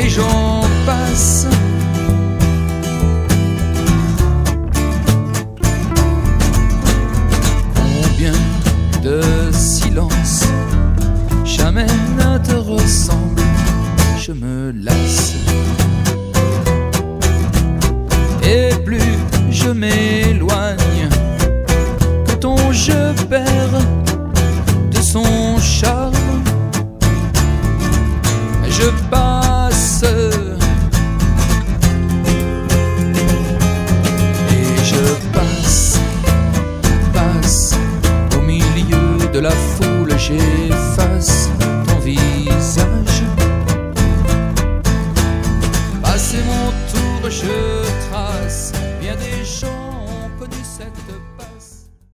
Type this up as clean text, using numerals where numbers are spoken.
et j'en passe. Combien de silence jamais ne te ressemble, je me lasse. Et plus je m'éloigne, que ton jeu perd de son charme. Je passe et je passe au milieu de la foule, j'efface ton visage. Passé mon tour, je trace, bien des gens ont connu cette